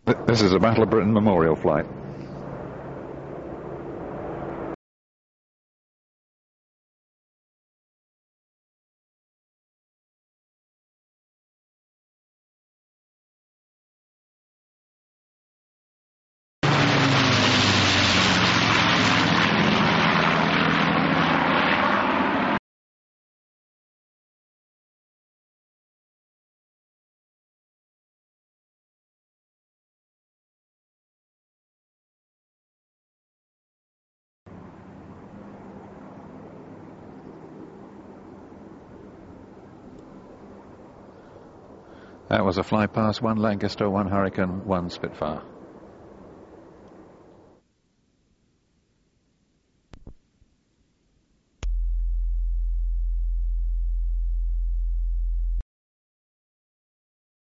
This is a Battle of Britain memorial flight. That was a fly past, 1 Lancaster, 1 Hurricane, 1 Spitfire.